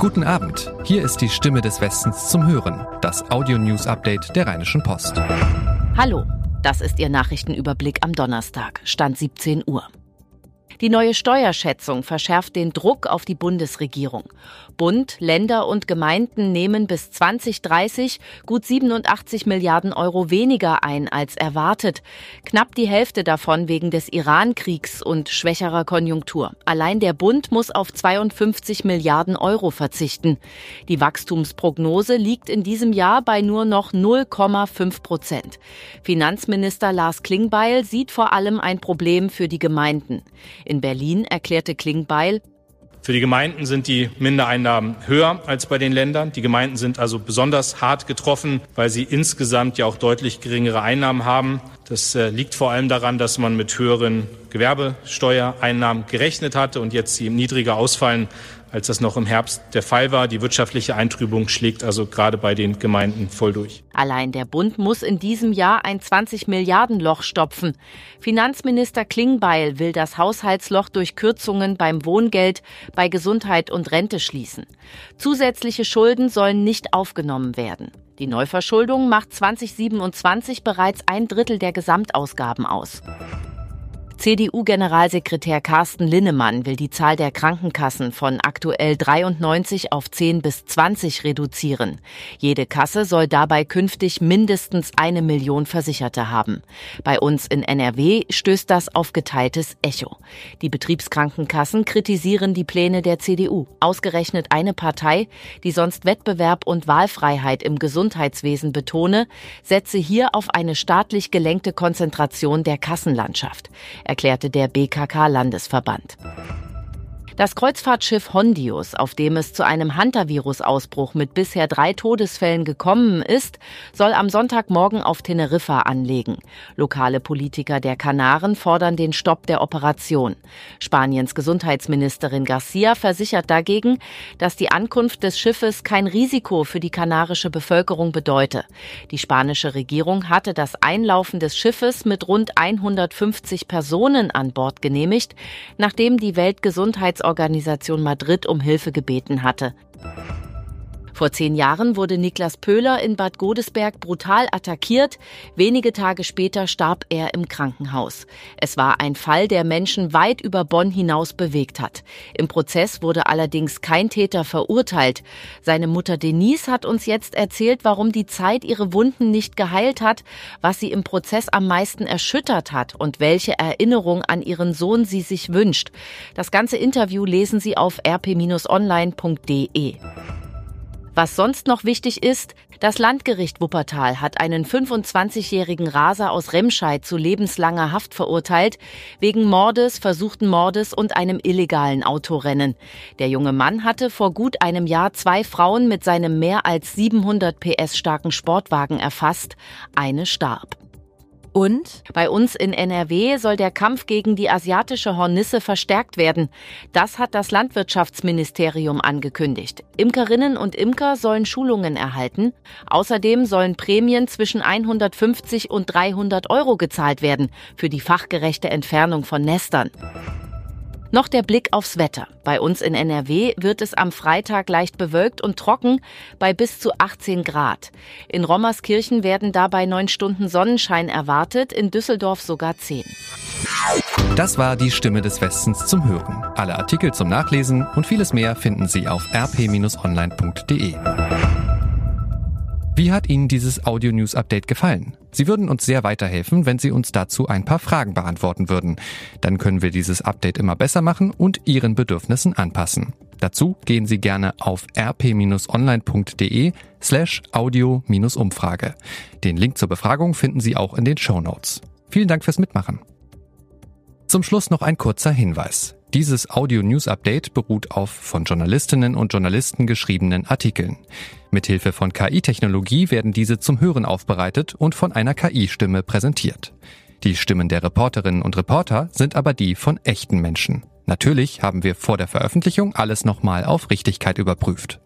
Guten Abend, hier ist die Stimme des Westens zum Hören, das Audio-News-Update der Rheinischen Post. Hallo, das ist Ihr Nachrichtenüberblick am Donnerstag, Stand 17 Uhr. Die neue Steuerschätzung verschärft den Druck auf die Bundesregierung. Bund, Länder und Gemeinden nehmen bis 2030 gut 87 Milliarden Euro weniger ein als erwartet. Knapp die Hälfte davon wegen des Iran-Kriegs und schwächerer Konjunktur. Allein der Bund muss auf 52 Milliarden Euro verzichten. Die Wachstumsprognose liegt in diesem Jahr bei nur noch 0,5%. Finanzminister Lars Klingbeil sieht vor allem ein Problem für die Gemeinden. In Berlin erklärte Klingbeil: Für die Gemeinden sind die Mindereinnahmen höher als bei den Ländern. Die Gemeinden sind also besonders hart getroffen, weil sie insgesamt ja auch deutlich geringere Einnahmen haben. Das liegt vor allem daran, dass man mit höheren Gewerbesteuereinnahmen gerechnet hatte und jetzt sie niedriger ausfallen, als das noch im Herbst der Fall war. Die wirtschaftliche Eintrübung schlägt also gerade bei den Gemeinden voll durch. Allein der Bund muss in diesem Jahr ein 20-Milliarden-Loch stopfen. Finanzminister Klingbeil will das Haushaltsloch durch Kürzungen beim Wohngeld, bei Gesundheit und Rente schließen. Zusätzliche Schulden sollen nicht aufgenommen werden. Die Neuverschuldung macht 2027 bereits 1/3 der Gesamtausgaben aus. CDU-Generalsekretär Carsten Linnemann will die Zahl der Krankenkassen von aktuell 93 auf 10 bis 20 reduzieren. Jede Kasse soll dabei künftig mindestens 1 Million Versicherte haben. Bei uns in NRW stößt das auf geteiltes Echo. Die Betriebskrankenkassen kritisieren die Pläne der CDU. Ausgerechnet eine Partei, die sonst Wettbewerb und Wahlfreiheit im Gesundheitswesen betone, setze hier auf eine staatlich gelenkte Konzentration der Kassenlandschaft, erklärte der BKK-Landesverband. Das Kreuzfahrtschiff Hondius, auf dem es zu einem Hantavirus-Ausbruch mit bisher 3 Todesfällen gekommen ist, soll am Sonntagmorgen auf Teneriffa anlegen. Lokale Politiker der Kanaren fordern den Stopp der Operation. Spaniens Gesundheitsministerin Garcia versichert dagegen, dass die Ankunft des Schiffes kein Risiko für die kanarische Bevölkerung bedeute. Die spanische Regierung hatte das Einlaufen des Schiffes mit rund 150 Personen an Bord genehmigt, nachdem die Weltgesundheitsorganisation Madrid um Hilfe gebeten hatte. Vor 10 Jahren wurde Niklas Pöhler in Bad Godesberg brutal attackiert. Wenige Tage später starb er im Krankenhaus. Es war ein Fall, der Menschen weit über Bonn hinaus bewegt hat. Im Prozess wurde allerdings kein Täter verurteilt. Seine Mutter Denise hat uns jetzt erzählt, warum die Zeit ihre Wunden nicht geheilt hat, was sie im Prozess am meisten erschüttert hat und welche Erinnerung an ihren Sohn sie sich wünscht. Das ganze Interview lesen Sie auf rp-online.de. Was sonst noch wichtig ist, das Landgericht Wuppertal hat einen 25-jährigen Raser aus Remscheid zu lebenslanger Haft verurteilt, wegen Mordes, versuchten Mordes und einem illegalen Autorennen. Der junge Mann hatte vor gut einem Jahr 2 Frauen mit seinem mehr als 700 PS starken Sportwagen erfasst. Eine starb. Und bei uns in NRW soll der Kampf gegen die asiatische Hornisse verstärkt werden. Das hat das Landwirtschaftsministerium angekündigt. Imkerinnen und Imker sollen Schulungen erhalten. Außerdem sollen Prämien zwischen 150 und 300 Euro gezahlt werden für die fachgerechte Entfernung von Nestern. Noch der Blick aufs Wetter. Bei uns in NRW wird es am Freitag leicht bewölkt und trocken bei bis zu 18 Grad. In Rommerskirchen werden dabei 9 Stunden Sonnenschein erwartet, in Düsseldorf sogar 10. Das war die Stimme des Westens zum Hören. Alle Artikel zum Nachlesen und vieles mehr finden Sie auf rp-online.de. Wie hat Ihnen dieses Audio-News-Update gefallen? Sie würden uns sehr weiterhelfen, wenn Sie uns dazu ein paar Fragen beantworten würden. Dann können wir dieses Update immer besser machen und Ihren Bedürfnissen anpassen. Dazu gehen Sie gerne auf rp-online.de/audio-Umfrage. Den Link zur Befragung finden Sie auch in den Shownotes. Vielen Dank fürs Mitmachen. Zum Schluss noch ein kurzer Hinweis. Dieses Audio-News-Update beruht auf von Journalistinnen und Journalisten geschriebenen Artikeln. Mithilfe von KI-Technologie werden diese zum Hören aufbereitet und von einer KI-Stimme präsentiert. Die Stimmen der Reporterinnen und Reporter sind aber die von echten Menschen. Natürlich haben wir vor der Veröffentlichung alles nochmal auf Richtigkeit überprüft.